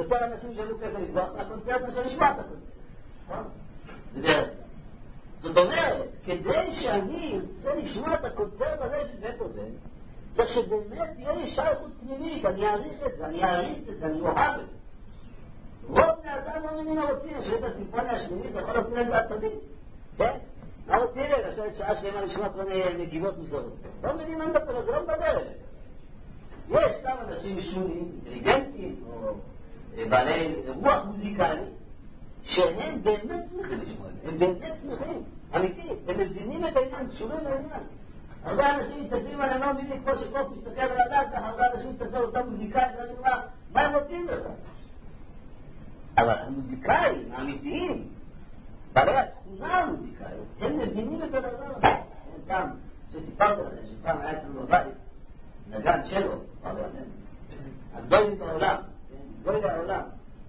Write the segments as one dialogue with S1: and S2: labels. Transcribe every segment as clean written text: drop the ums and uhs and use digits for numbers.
S1: יותר אנשים שאלו כסף לברוח מהקונצרט מאשר לשמוע את הקונצרט. בדרך כלל. זאת אומרת, כדי שאני ארצה לשמוע את הקונצרט הזה של בטהובן, צריך שבאמת תהיה לי שייכות פנימית, אני אעריך את זה, אני אעריץ את זה, אני אוהב את זה. רוב בני אדם לא מבינים מה רוצים, שיש את הסימפוניה השמינית, אתה יכול להוציא להם בעצבים, כן? מה רוצים לי? לשבת שעה שלמה לשמוע כל מיני נגיבות מוזרות. לא מבינים מה מדבר, זה לא מדבר אליהם. יש כמה אנשים שונים, אינטליגנטים, או בעלי רוח מוזיקלי, שהם באמת שמחים לשמוע, הם באמת שמחים, אמיתי, הם מבינים את העניין, קשורים לעניין. הרבה אנשים מסתכלים על הנום בדיוק כמו שקוף מסתכל על הדעת, הרבה אנשים מסתכל על אותם מוזיקאים, ואני אומר, מה הם רוצים לך? אבל המוזיקאים האמיתיים, בעלי התכונה המוזיקאית, הם מבינים את הדבר הזה. פעם שסיפרתי לכם, שפעם היה אצלנו בבית, נגן שלו, הגדולים בעולם, גדולים בעולם,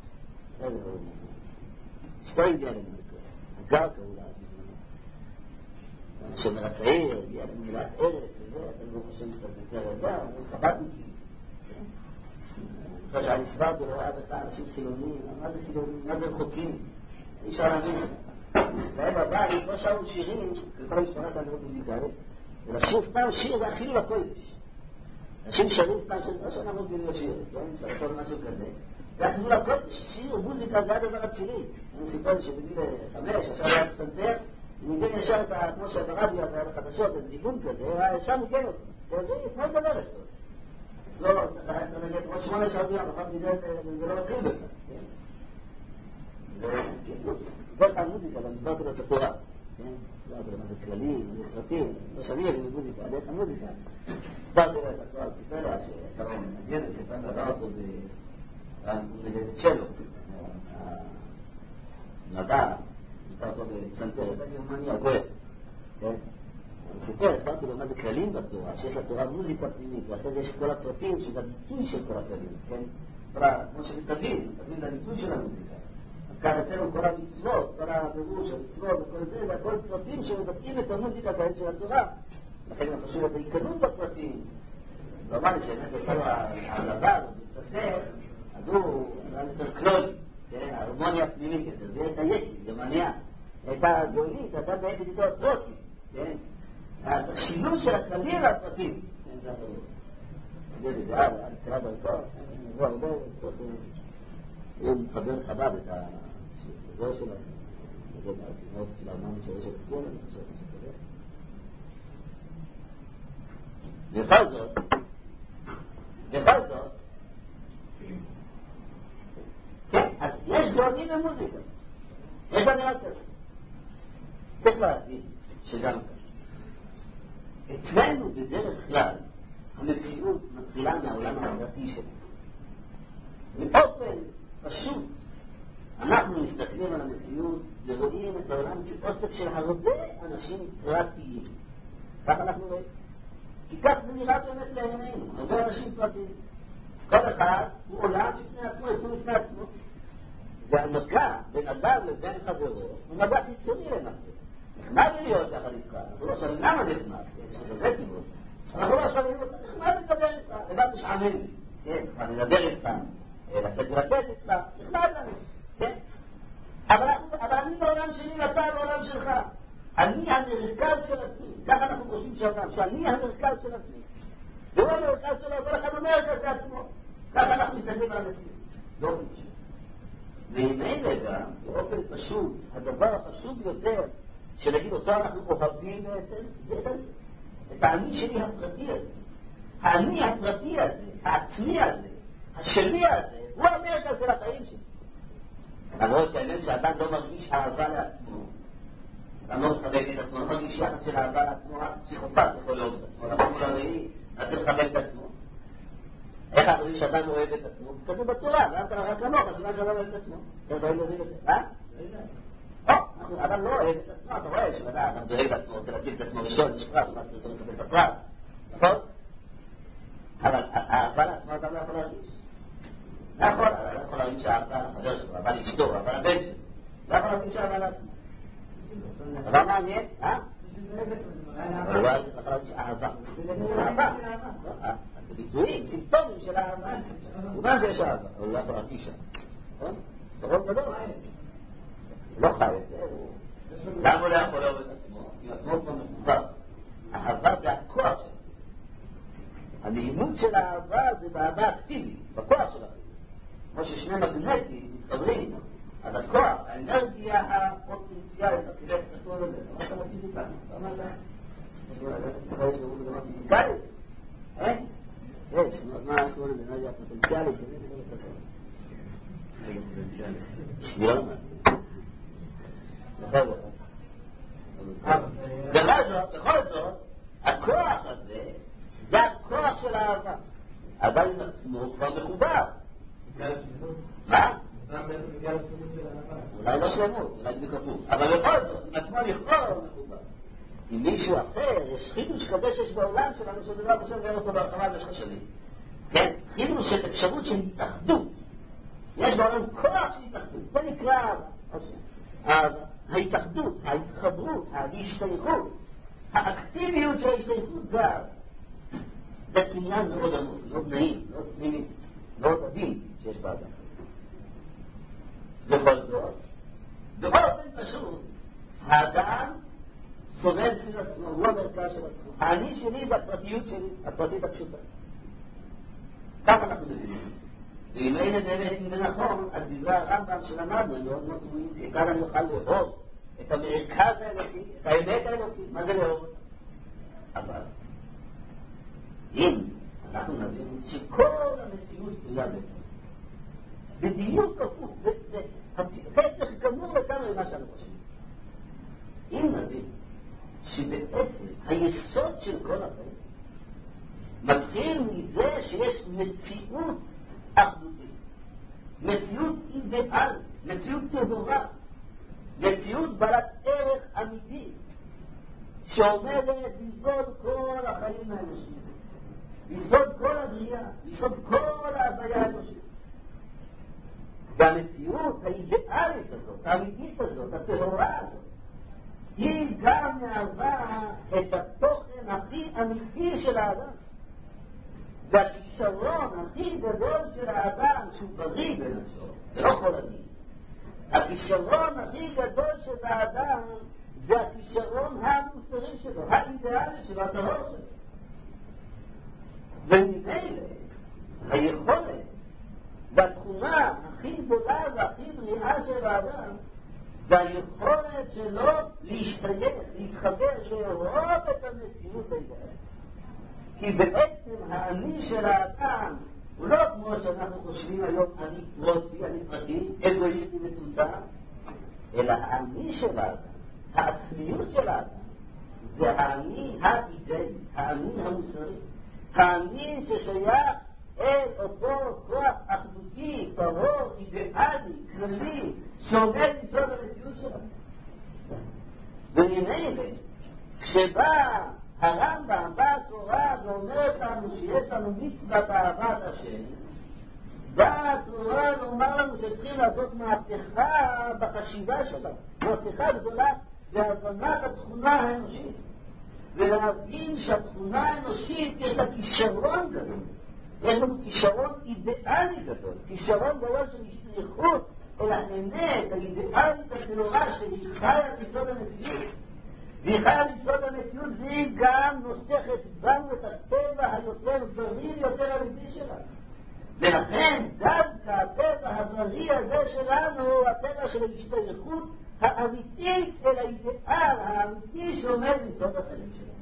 S1: אשתו הגיעה לנו, הגר קראו לה אז בזמנו. כשמרצעיר, הגיעה לנו מילת ארץ וזה, אתם לא חושבים קצת יותר רדע, אני חבדתי. אחרי שאני הסברתי לו, היה בכלל אנשים חילונים, מה זה חילונים, מה זה רחוקים? אי אפשר להבין. והם בבית, לא שרו שירים, לכל המשפחה שלנו לא מוזיקלית, ולשיר סתם שיר זה אפילו לקודש. אנשים שרים סתם שיר, לא שאנחנו מבינים לשיר, כן? שרתון משהו כזה. זה אפילו לקודש, שיר, מוזיקה, זה הדבר הצילי. אני סיפור לי שבגיל 5, עכשיו היה פסנתר, ניגן ישר את כמו שברדיו, את החדשות, את דיבון כזה, ישר ניגן אותו. זה כמו דבר לסוד. לא, אתה נגד עוד 8 שעות יום, אחת מזה זה לא מתחיל בכלל, כן? זה כאן מוזיקה, גם הסברתי לו את התורה, כן? הסברתי לו מה זה כללי, מה זה פרטי, לא שאני אבין במוזיקה, עדיין המוזיקה. הסברתי לו את התורה, סיפר לה שאתה מנגנת, שפעם דבר אותו נגד צ'לו, נדע, ניתן אותו בצנטר, אתה גרמניה, גואל, כן? אני סיפר, הסברתי לו מה זה כללים בתורה, שיש לתורה מוזיקה פנימית, ואחרי זה יש כל הפרטים שזה הביטוי של כל הכללים, כן? כמו שתבין זה הביטוי של המוזיקה. אז כאן אצלנו כל המצוות, כל הבירור של המצוות וכל זה, זה הכל פרטים שמבטאים את המוזיקה כעת של התורה. לכן הם חשוב את ההתקדמות בפרטים. זה אומר לי שבאמת כל העלבה, אז הוא היה יותר קלולי, כן? ההרמוניה הפנימית יותר, זה הייתה יקי, גרמניה, הייתה גאונית, הייתה בעצם איתו הפרוטי, כן? השילוב של הכללים והפרטים. זה סגל אידאל, היה נקרא דרכו, הוא הרבה סוף, הוא מחבר חב"ד את השיר שלו, נגד העצימות של האמנית של ראשון לציון, אני חושב שכזה. בכל זאת, כן, אז יש גאונים במוזיקה, יש בנראה כזה. צריך להבין שגם כזה. אצלנו בדרך כלל המציאות מתחילה מהעולם הפרטי שלנו. באופן פשוט אנחנו מסתכלים על המציאות ורואים את העולם כאוסף של הרבה אנשים פרטיים. כך אנחנו רואים. כי כך זה נראה באמת לעינינו, הרבה אנשים פרטיים. כל אחד הוא עולם בפני עצמו, יצוא בפני עצמו. והמגע בין אדם לבין חברו הוא מגע חיצוני למעשה. נחמד להיות יחד איתך, אנחנו לא שואלים למה נחמד, זה כיוון. אנחנו לא שואלים אותך, נחמד לדבר איתך, לבד משעמם לי, כן, נחמד לדבר איתך, לשאת ולתת איתך, נחמד לנו, כן? אבל אני בעולם שלי ואתה בעולם שלך. אני המרכז של עצמי, ככה אנחנו חושבים שאדם, שאני המרכז של עצמי. והוא המרכז שלו, כל אחד המרכז לעצמו. ככה אנחנו מסתכלים על המציאות. לא פשוט. והנה גם, באופן פשוט, הדבר החשוב ביותר, שנגיד אותו אנחנו אוהבים בעצם, זה את האני שלי הפרטי הזה. האני הפרטי הזה, העצמי הזה, השלי הזה, הוא המרכז של החיים שלי. למרות שהאמת שאדם לא מרגיש אהבה לעצמו, אדם לא מחבק את עצמו, לא מרגיש יחס של אהבה לעצמו, רק פסיכופת יכול לאהוב את עצמו, למרות הוא הראי, אז צריך לחבק את עצמו. איך אנחנו יודעים שאדם אוהב את עצמו? כתוב בתורה, ואתה רק כמוך, הסימן שאדם אוהב את עצמו. אתה רואה להבין את זה, אדם לא אוהב את עצמו, אתה רואה שבאדם דואג את עצמו, רוצה להציג את עצמו ראשון, יש פרס, הוא רוצה לקבל את הפרס, נכון? אבל האהבה לעצמו אדם לא יכול להרגיש. נכון, אבל לא יכול להרגיש שהאהבה לחבר שלו, אהבה לאשתו, אהבה לבן שלו. לא יכול להרגיש שהאהבה לעצמו. דבר מעניין, אבל לא יכול להרגיש אהבה. אהבה. זה ביטויים, סימפטומים של האהבה. סימן שיש אהבה, אבל הוא לא יכול להרגיש שם. נכון? סרון גדול. הוא לא חי את זה, למה הוא לא יכול לאהוב את עצמו? כי עצמו כבר מחובר. אהבה זה הכוח שלו. הנעימות של האהבה זה באהבה אקטיבית, בכוח של האהבה. כמו ששני מגנטים מתחברים, אז הכוח, האנרגיה הפוטנציאלית, הכלך כתוב על זה, אמרת על הפיזיקה, אמרת? יש גם הפיזיקלית, יש, מה קוראים לזה, אנרגיה הפוטנציאלית, שבירה בכל זאת, הכוח הזה זה הכוח של האהבה. אבל עם עצמו כבר מחובר. מה? אולי לא שלמות, אולי בכפוף. אבל בכל זאת, עם עצמו לכבור הוא מחובר. עם מישהו אחר, יש חידוש כזה שיש בעולם שלנו, שזה דבר בשם גר אותו בהרחבה במשך השנים. כן? חידוש של אפשרות של התאחדות. יש בעולם כוח של התאחדות. זה נקרא ההתאחדות, ההתחברות, ההשתייכות, האקטיביות של ההשתייכות זה זה קניין מאוד עמוק, מאוד נעים, מאוד פנימי, מאוד עדין שיש באדם. בכל זאת, באופן פשוט, האדם סובל סביב עצמו, הוא המרכז של עצמו. האני שלי זה הפרטיות שלי, הפרטית הפשוטה. ככה אנחנו מבינים. ואם אין באמת, אם זה נכון, אז דברי הרמב"ם שלמדנו, הם מאוד מאוד טובים, כיצד אני אוכל לאהוב את המרכז האלוקי, את האמת האלוקי, מה זה לאהוב? אבל אם אנחנו נבין שכל המציאות תלויה בעצם, בדיוק הפוך, הפתח גמור לגמרי למה שאנחנו חושבים. אם נבין שבעצם היסוד של כל החיים מתחיל מזה שיש מציאות אחדותית, מציאות אידיאלית, מציאות טהורה, מציאות בעלת ערך אמיתי שעומדת ביסוד כל החיים האנושיים, ביסוד כל הבריאה, ביסוד כל ההוויה האנושית. והמציאות האידיאלית הזאת, האמיתית הזאת, הטהורה הזאת, היא גם מהווה את התוכן הכי אמיתי של האדם. והכישרון הכי גדול של האדם, שהוא בריא בנפשו, זה לא כל הדין. הכישרון הכי גדול של האדם זה הכישרון המוסרי שלו, האידיאלי שלו, הטהור שלו. וממילא היכולת והתכונה הכי גדולה והכי בריאה של האדם זה היכולת שלו להשתייך, להתחבר, לאהוב את המציאות האידיאלית. כי בעצם האני של האדם הוא לא כמו שאנחנו חושבים היום אני פרוטי, אני פרטי, אגואיסטי מצומצם, אלא האני של האדם, העצמיות של האדם, זה האני האידאלי, האני המוסרי, האני ששייך אל אותו כוח אחדותי, טהור, אידיאלי, כללי, שעומד ביסוד המציאות שלנו. וממילא, כשבא הרמב"ם בא התורה ואומרת לנו שיש לנו מצוות אהבת השם, באה התורה ואומר לנו שצריכים לעשות מהפכה בחשיבה שלנו, מהפכה גדולה בהבנת התכונה האנושית, ולהבין שהתכונה האנושית יש לה כישרון גדול, יש לנו כישרון אידיאלי גדול, כישרון גדול של השתייכות אל האמת, האידיאלית הטהורה שהיא חיה ביסוד המציאות. והיא חיה ביסוד המציאות, והיא גם נוסחת בנו את הטבע היותר בריא ויותר אמיתי שלנו. ולכן דווקא הטבע הבריא הזה שלנו, הטבע של ההשתייכות האמיתית אל האידיאל האמיתי שעומד ביסוד החיים שלנו.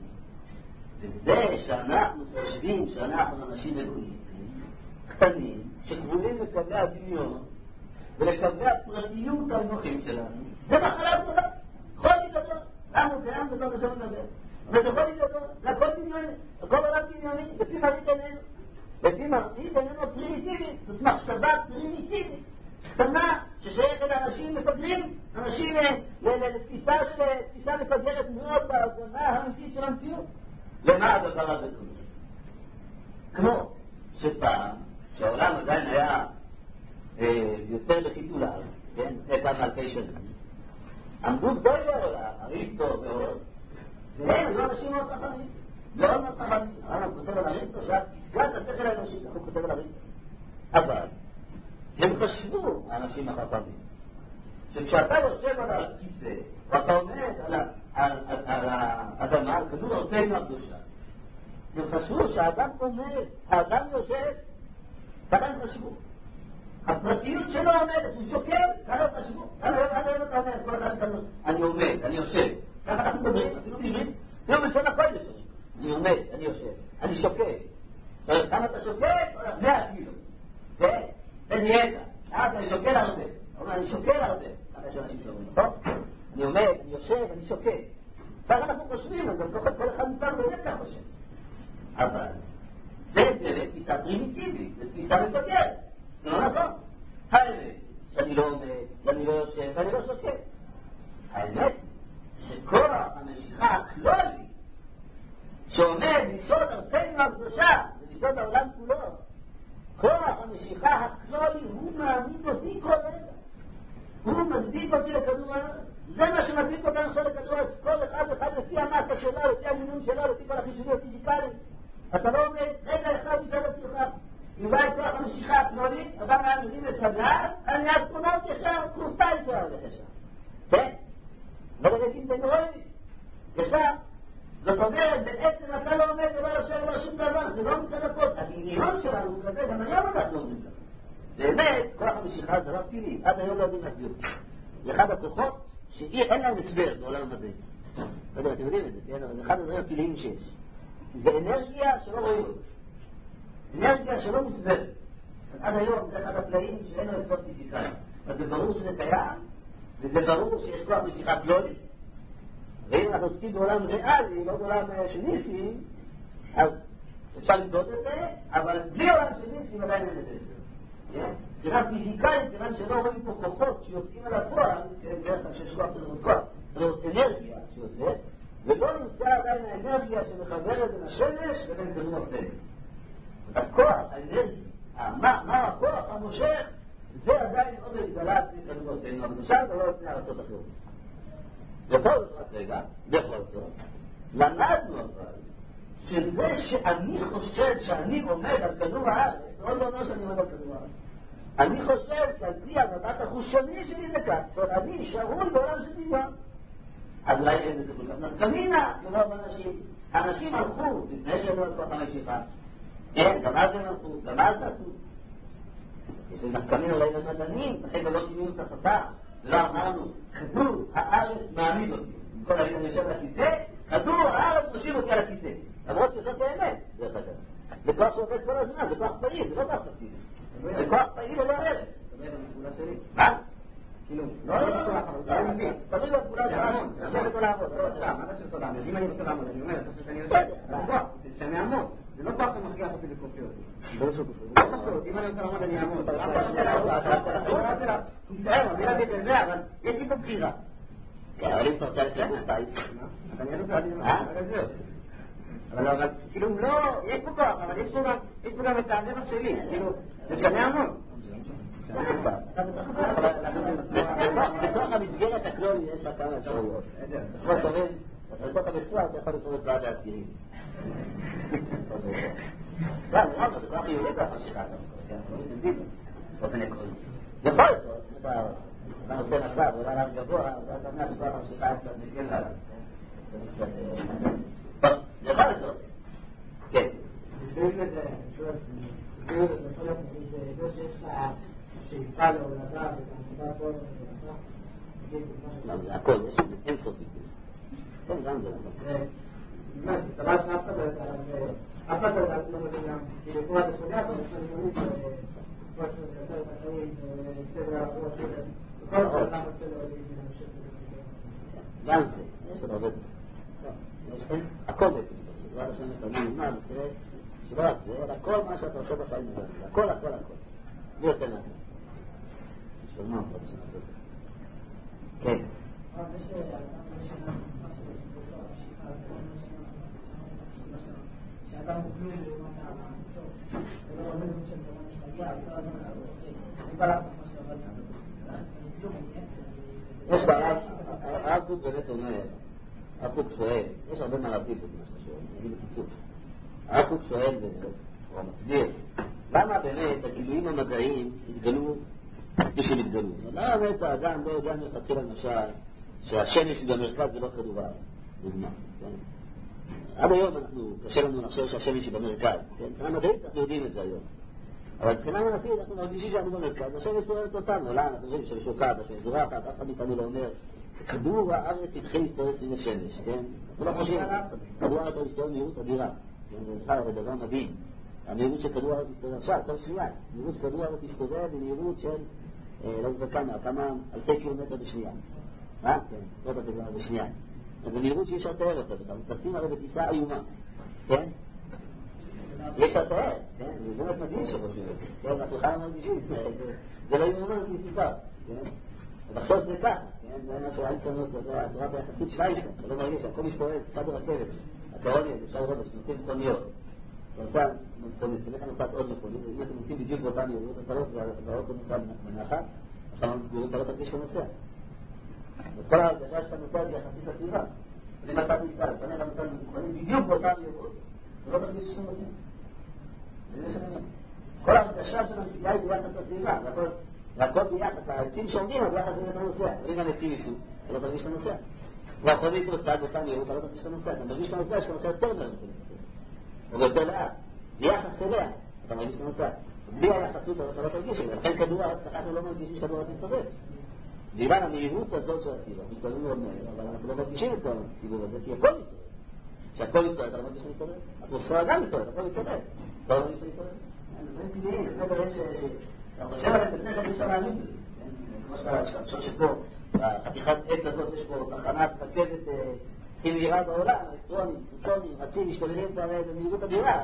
S1: וזה שאנחנו חושבים שאנחנו אנשים אגואיסטים, קטנים, שכבולים לקווי הדמיון ולקווי הפרטיות הנוחים שלנו, זה מחלה גדולה, חולי גדול. למה הוא קיים בסוף השם לדבר? וזה חולי גדול, זה הכל דמיוני, הכל עולם דמיוני, לפי מראית עינינו. לפי מראית עינינו פרימיטיבית, זאת מחשבה פרימיטיבית, קטנה, ששייכת לאנשים מפגרים, אנשים לתפיסה מפגרת מאוד בהבנה האמיתית של המציאות. למה הדבר הזה קורה? כמו שפעם, שהעולם עדיין היה יותר בחיתוליו, כן? זה כמה אלפי שנים, עמדו גדולי העולם, אריסטו ועוד, והם היו אנשים מאוד חכמים. לא אומר חכמים, הרמב"ם כותב על אריסטו שהפסגת השכל האנושי, הוא כותב על אריסטו. אבל הם חשבו, האנשים החכמים, שכשאתה יושב על הכיסא, ואתה עומד על האדמה, על כדור ארצנו הקדושה, הם חשבו שהאדם עומד, האדם יושב, ככה הם חשבו. הפרטיות שלו עומדת, הוא שוקל, ככה הם חשבו. ככה אתה אומר, כל אחד כזה, אני עומד, אני יושב. ככה אנחנו מדברים, אפילו בעברית, לא בלשון הקודש. אני עומד, אני יושב, אני שוקל. כמה אתה שוקל? 100 קילו. זה נהיית. אני שוקל הרבה. אני שוקל הרבה. ככה יש אנשים שאומרים, נכון? אני עומד, אני יושב, אני שוקל. ככה אנחנו חושבים, אז כל אחד מותר באמת ככה חושב. אבל זה תפיסה פרימיטיבית, זה תפיסה מפגרת. זה לא נכון. האמת שאני לא עומד, ואני לא יושב, ואני לא שוקל. האמת שכוח המשיכה הכלולי שעומד ליסוד ארצנו הקדושה וליסוד העולם כולו, כוח המשיכה הכלולי הוא מעמיד אותי כל רגע. הוא מדביק אותי לכדור הארץ. זה מה שמדביק אותנו לכדור הארץ. כל אחד לפי המסה שלו, לפי המינון שלו, לפי כל החישובים הפיזיקליים. אתה לא עומד, רגע אחד מצד עצמך. אם בא את כוח המשיכה הכלולית, אדם היה מבין לצדד, אני אסטרונאוט ישר, קורסטאי ישר הולך ישר. כן? ברגעים בנוראים, ישר. זאת אומרת, בעצם אתה לא עומד ולא יושב ולא שום דבר, זה לא מצד הכל. הדמיון שלנו הוא כזה, גם היום אנחנו אומרים ככה. באמת, כוח המשיכה זה לא פילי, עד היום לא יודעים להסביר. זה אחד הכוחות שאין להם הסבר בעולם הזה. לא יודע, אתם יודעים את זה, זה אחד הדברים הפיליים שיש. זה אנרגיה שלא רואים אותה. אנרגיה שלא מוסברת. עד היום זה אחד הפלאים שאין לו הסבר פיזיקלי. אז זה ברור שזה קיים, וזה ברור שיש כוח משיכה כלולית. ואם אנחנו עוסקים בעולם ריאלי, לא בעולם של ניסים, אז אפשר למדוד את זה, אבל בלי עולם של ניסים עדיין אין את זה. כיוון פיזיקלית, כיוון שלא רואים פה כוחות שיוצאים על הפועל, בדרך כלל שיש כוח של כוח, זאת אנרגיה שיוצאת, ולא נמצא עדיין האנרגיה שמחברת בין השמש ובין כדור הארץ. הכוח, האנרגיה, מה הכוח המושך, זה עדיין עוד התגלה לפני כדור הארץ, אבל שם זה לא לפני ארצות אחרות. בכל זאת רגע, בכל זאת, למדנו אבל שזה שאני חושב שאני עומד על כדור הארץ, זה עוד לא אומר שאני עומד על כדור הארץ. אני חושב שעל פי המבט החושני שלי זה כך, זאת אומרת, אני שרוי בעולם של דמיון. אז אולי אין לזה כל כך נפקמינה, כמו אנשים. אנשים הלכו לפני שהם לא כוח המשיכה. כן, גם אז הם הלכו, גם אז עשו. יש לי נפקמינה אולי למדענים, לכן גם לא שינינו את השפה. לא אמרנו, כדור הארץ מעמיד אותי. כל הרגע אני יושב על הכיסא, כדור הארץ מושיב אותי על הכיסא. למרות שזאת באמת, דרך אגב. זה כוח שעובד כל הזמן, זה כוח פעיל, זה לא כוח תפקיד. זה כוח פעיל ולא ערך. זאת אומרת, הפעולה שלי. מה? כאילו, לא מבין. תמיד בפעולה שלנו, לשבת או לעבוד. לא סתם, מה זה שסוד לעמוד? אם אני רוצה לעמוד, אני אומר, אתה חושב שאני יושב. זה כוח, שאני אעמוד. זה לא כוח שמכריח אותי לקופי אותי. לא כופי, אם אני רוצה לעמוד, אני אעמוד. אבל יש לי פה בחירה. אבל אם אתה רוצה לצלם סטייס. אני לא יודע. אבל כאילו לא, יש פה כוח, אבל יש פה גם את הדרך שלי. כאילו, זה שאני אעמוד. בתוך המסגרת הכלולית יש לה כמה אפשרויות. בתוך המצווה אתה יכול לצורך בעד העשירים. לא, זה כוח חיובי כוח המשיכה. באופן עקרוני. יכול להיות, אתה נושא נשווה, ואולי עליו גבוה, אתה אומר שכוח המשיכה קצת מתגל עליו. טוב, זה יכול להיות. כן.
S2: זה שיש לה שאיפה להולדה ותעמודה כל
S1: לא, זה הכל, יש אין סוף ביטוי. כן, גם זה נכון.
S2: באמת, זה דבר שאף אחד לא מבין גם, כי לפעול את השוגע, אבל יש לנו מונית שכל שמתקצר את החיים, סדר העבוד, וכל זאת למה רוצה להוליד ולהמשיך את זה.
S1: גם זה, יש עוד הרבה. הכל ביטוי, זה רק השם שאתה נלמד, שלא רק זה, אלא כל מה שאתה עושה בחיים, הכל, הכל, הכל. זה יותר נתן. יש לו מה עושה בשביל לעשות. כן.
S2: שאדם הוא כלום לעומת המצור, ולא עומד שם דבר שתגיע, אני בא לך מה שעבד.
S1: יש בעיה, הרב קוק באמת אומר הרב קוק שואל, יש הרבה מה להבדיל במה שאתה שואל, נגיד בקיצור. הרב קוק שואל או מסביר, למה באמת הגילויים המדעיים התגלו כפי שהם התגלו? למה באמת האדם לא יודע מלכתחילה למשל שהשמש במרכז ולא כדור הארץ, דוגמה. עד היום קשה לנו לחשוב שהשמש היא במרכז, המדעית אנחנו יודעים את זה היום. אבל מבחינה מעשית אנחנו מרגישים שאנחנו במרכז, השמש סובבת אותנו, למה? אנחנו רואים שהשמש שוקעת, השמש זורחת, אף אחד מאיתנו לא אומר כדור הארץ התחיל להסתובב סביב השמש, כן? אנחנו לא חושבים, כדור הארץ מסתובב במהירות אדירה, זה בכלל דבר מדהים. המהירות של כדור הארץ מסתובב עכשיו, כל שנייה, המהירות של כדור הארץ מסתובב במהירות של לא זוכר כמה אלפי קילומטר בשנייה. כן, זאת התגלה בשנייה. אז במהירות שאי אפשר לתאר אותה, מצטפים הרי בטיסה איומה, כן? אי אפשר לתאר, כן? זה באמת מדהים שחושבים את זה, כן? אנחנו חיים מרגישים, זה לא יאומן כסיבה, כן? ובחשוב זה ככה, כן? זה מה שהאינסטרנות, זה התורת היחסית של איינשטיין, אתה לא מרגיש שהכל מסתובב, צד הרכבת, התיאוריה, אפשר לראות שנוסעים מכוניות, נוסע מכונית, תלך נוסעת עוד מכונית, אם אתם נוסעים בדיוק באותה מהירות, אתה לא נוסע בנחת, עכשיו סגורים, אתה לא תרגיש שאתה נוסע. וכל ההרגשה שאתה נוסע היא יחסית לסביבה. ואם אתה תיסע, לפני אתה נוסע מכונית בדיוק באותה מהירות, זה לא תרגיש שאתה נוסע. זה מה שאני אומר. כל ההרגשה של הנסיעה היא ביחס לסביבה, והכל ביחס, העצים שעומדים על ביחס לבית הנוסע. אבל אם הנצים ייסעו, אתה לא תרגיש שאתה נוסע. והחונית נוסעת באותה מהירות, אתה לא תרגיש שאתה נוסע. אתה מרגיש שאתה נוסע, שאתה נוסע יותר מהר מכונית נוסע. או יותר לאט. ביחס אליה, אתה מרגיש שאתה נוסע. בלי היחסות, אתה לא תרגיש. לכן כדור הארץ, אנחנו לא מרגישים שכדור הארץ מסתובב. בגלל המהירות הזאת של הסיבוב, מסתובבים מאוד מהר, אבל אנחנו לא מרגישים את הסיבוב הזה, כי הכל מסתובב. כשהכל מסתובב, אתה לא מרגיש שמסתובב. התמוספירה גם מסתובב, הכל מסתובב. אתה לא מרגיש שמסתובב. זה טבעי, זה דברים אתה חושב עליהם בצלחת, אי אפשר להאמין בזה. כמו שאתה חושב שפה, בחתיכת עץ הזאת, יש פה תחנת רכבת הכי מהירה בעולם, אלקטרונים, פרוטונים, רצים, משתוללים במהירות אדירה.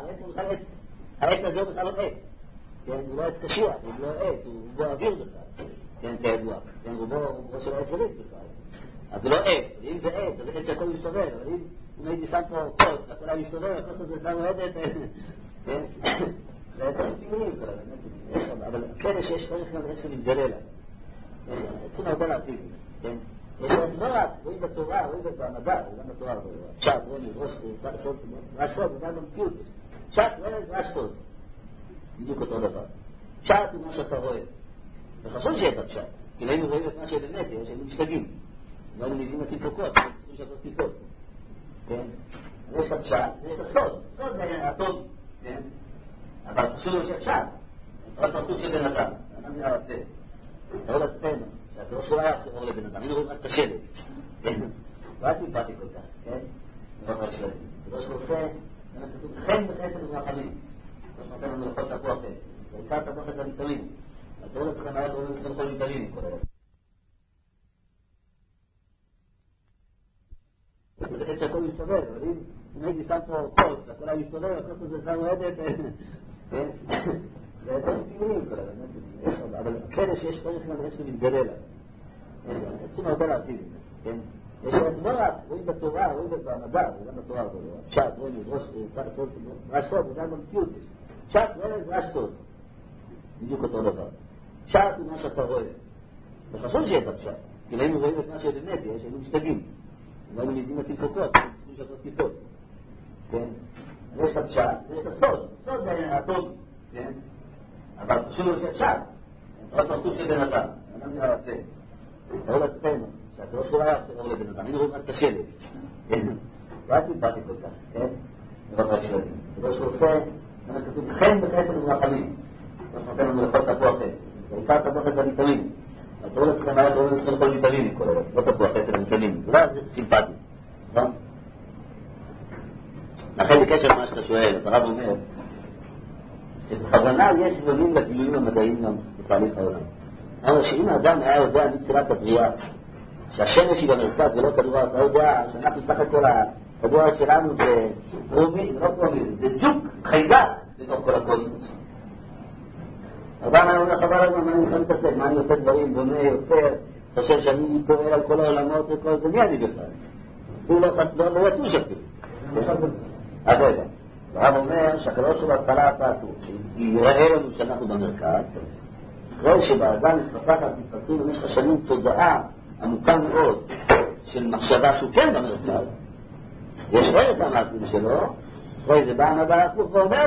S1: העץ הזה הוא בכלל לא עץ. הוא לא עץ קשיח, הוא לא עץ, הוא בו אוויר בכלל. כן, כידוע. רובו של העץ זריק בכלל. אז זה לא עץ. ואם זה עץ, אז עץ שהכל מסתובב. אבל אם הייתי שם פה כוס, הכל היה מסתובב, הכוס הזה כבר נועדת, כן? זה דברים טבעיים, אבל כן שיש דרך גם איך שמתגלה לה. צריכים הרבה להרחיב את זה, כן? יש לא רק, רואים בתורה, רואים במדע, גם בתורה, פשט, רואים, ראש סוד, זה גם במציאות. פשט, רואים, ראש סוד. בדיוק אותו דבר. פשט הוא מה שאתה רואה. וחשוב שיהיה בפשט, כי היינו רואים את מה שבאמת, יש היינו משתגעים. לא היינו ניסים לשים פה כוס, צריכים שהכוס תיפול. כן? יש את הפשט, יש את הסוד. סוד זה הטוב, כן? אבל חשוב לו שפשט. אבל פרצוף של בן אדם. אדם נראה רצה. תראו לעצמנו, שהתיאור שלו היה אור לבן אדם. היינו רואים רק את השלט. כן? לא היה סימפטי כל כך, כן? נראה את השלט. תיאור שלו עושה, חן בחסד ורחמים. כמו שנותן לנו לכל תפוח חסד. זה עיקר תפוח את הוויטמינים. התיאור לצלכם היה תיאור לצלכם כל ויטמינים כל היום. זה חסד שהכל מסתובב, אבל אם הייתי שם פה כוס, הכל היה מסתובב, הכוס הזה כבר נועדת, כן? זה דברים טבעיים כל היום. אבל כן שיש דרך גם איך שמתגלה לה. צריכים הרבה להרחיב את זה, כן? יש לא רק, רואים בתורה, רואים במדע, וגם בתורה, פשט, רואים, ראש סוד, וגם במציאות יש. פשט, רואים, ראש סוד. בדיוק אותו דבר. פשט הוא מה שאתה רואה. וחשוב שיהיה בפשט. כי היינו רואים את מה שבאמת יש, היינו משתגעים. והיינו ניסים לשים פה כוס, צריכים שהכוס תיפול. כן? יש את הפשט, יש את הסוד. סוד זה הטוב, כן? אבל חשוב לו שפשט. עוד פרצוף של בן אדם. אדם נראה רצה. תראו לעצמנו, שהתיאור שלו היה אור לבן אדם. היינו רואים רק את השלט. כן? לא היה סימפטי כל כך, כן? נראה רק שלט. תיאור שלו עושה, זה כתוב, חן בחסד ורחמים. כמו שנותן לנו לכל תפוח חסד. זה עיקר תפוח חסד והוויטמינים. התיאור לצלכם היה תיאור לצלכם כל ויטמינים כל היום. לא תפוח חסד והוויטמינים. זה לא סימפטי. נכון? לכן בקשר למה שאתה שואל, אז הרב אומר, שבכוונה יש דברים לגילויים המדעיים גם בתהליך העולם. אבל שאם האדם היה יודע מתחילת הבריאה, שהשמש היא במרכז ולא כדור הארץ, הוא יודע שאנחנו סך הכל הכדור הארץ שלנו זה פרומיל, לא פרומיל, זה ג'וק חיידק בתוך כל הקוסמוס. אדם היה אומר חבל על מה אני יכול להתעסק, מה אני עושה דברים, בונה, יוצר, חושב שאני פועל על כל העולמות וכל זה, מי אני בכלל? הוא לא יתוש אפילו. אבל הרב אומר שהקדוש שלו התחלה עשו, שיראה לנו שאנחנו במרכז, אחרי שבאדם מתפתחים במשך השנים תודעה עמוקה מאוד של מחשבה שהוא כן במרכז, יש רואה את המעשים שלו, רואה זה בא מהבעל הפוך ואומר